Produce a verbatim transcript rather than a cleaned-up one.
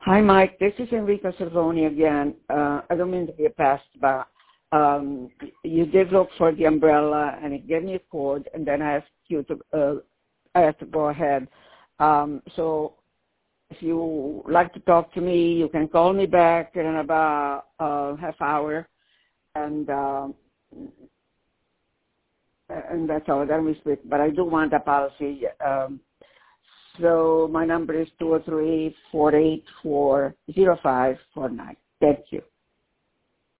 Hi, Mike. This is Enrico Cervoni again. Uh, I don't mean to be a pest, but um, you did look for the umbrella, and it gave me a code, and then I asked you to, uh, I have to go ahead. Um, so if you like to talk to me, you can call me back in about a half hour, and um, and that's all. Then we speak. But I do want a policy. Um, So my number is two oh three, four eight four, oh five four nine. Thank you.